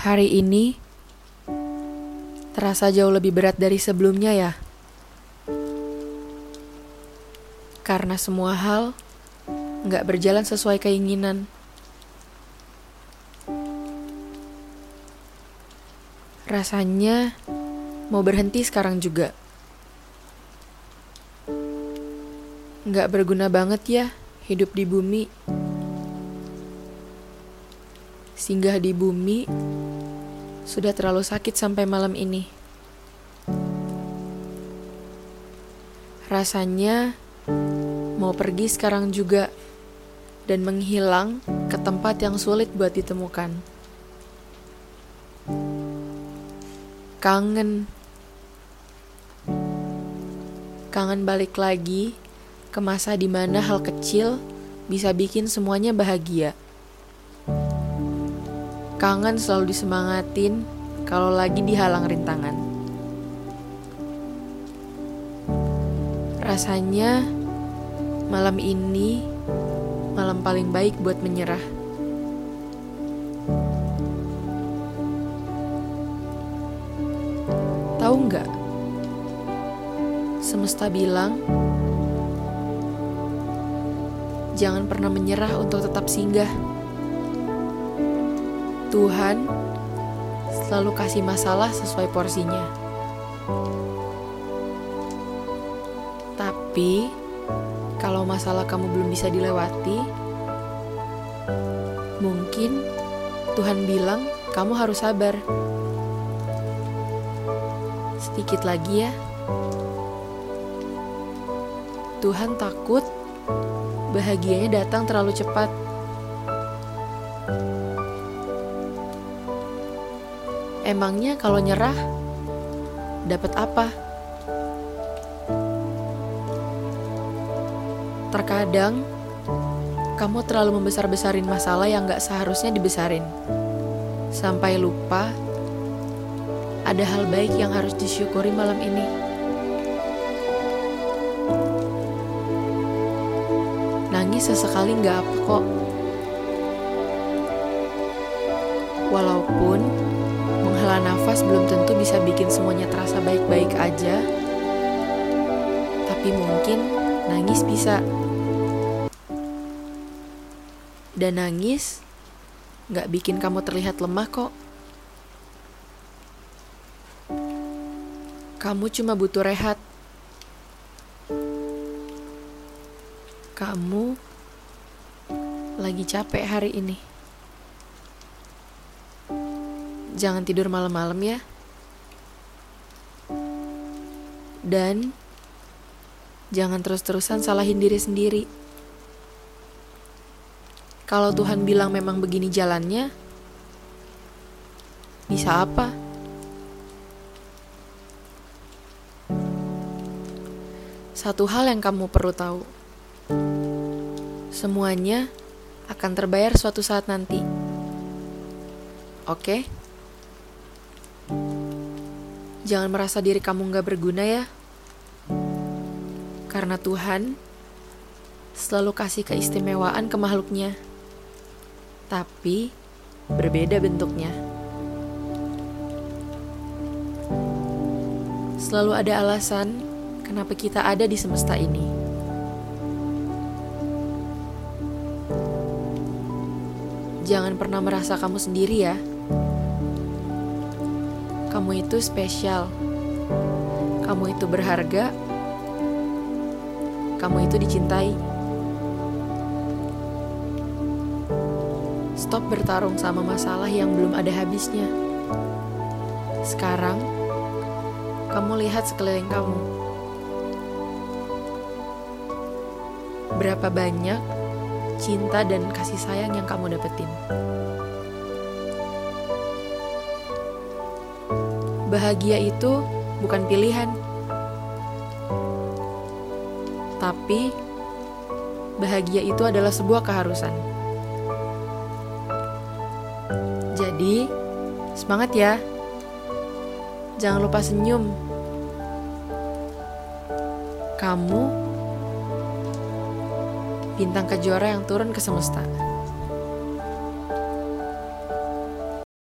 Hari ini terasa jauh lebih berat dari sebelumnya ya. Karena semua hal gak berjalan sesuai keinginan. Rasanya mau berhenti sekarang juga. Gak berguna banget ya hidup di bumi. Singgah di bumi sudah terlalu sakit sampai malam ini. Rasanya mau pergi sekarang juga dan menghilang ke tempat yang sulit buat ditemukan. Kangen balik lagi ke masa dimana hal kecil bisa bikin semuanya bahagia. Kangen selalu disemangatin kalau lagi dihalang rintangan. Rasanya malam ini malam paling baik buat menyerah. Tahu nggak? Semesta bilang, jangan pernah menyerah untuk tetap singgah. Tuhan selalu kasih masalah sesuai porsinya. Tapi, kalau masalah kamu belum bisa dilewati, mungkin Tuhan bilang kamu harus sabar. Sedikit lagi ya. Tuhan takut bahagianya datang terlalu cepat. Emangnya kalau nyerah, dapat apa? Terkadang, kamu terlalu membesar-besarin masalah yang gak seharusnya dibesarin. Sampai lupa, ada hal baik yang harus disyukuri malam ini. Nangis sesekali gak apa kok. Walaupun menghela nafas belum tentu bisa bikin semuanya terasa baik-baik aja, tapi mungkin nangis bisa. Dan nangis gak bikin kamu terlihat lemah kok. Kamu cuma butuh rehat. Kamu lagi capek hari ini. Jangan tidur malam-malam ya. Dan jangan terus-terusan salahin diri sendiri. Kalau Tuhan bilang memang begini jalannya, bisa apa? Satu hal yang kamu perlu tahu, semuanya akan terbayar suatu saat nanti. Oke? Jangan merasa diri kamu gak berguna ya. Karena Tuhan selalu kasih keistimewaan ke makhluknya. Tapi berbeda bentuknya. Selalu ada alasan kenapa kita ada di semesta ini. Jangan pernah merasa kamu sendiri ya. Kamu itu spesial. Kamu itu berharga. Kamu itu dicintai. Stop bertarung sama masalah yang belum ada habisnya. Sekarang, kamu lihat sekeliling kamu. Berapa banyak cinta dan kasih sayang yang kamu dapetin. Bahagia itu bukan pilihan. Tapi, bahagia itu adalah sebuah keharusan. Jadi, semangat ya. Jangan lupa senyum. Kamu bintang kejora yang turun ke semesta.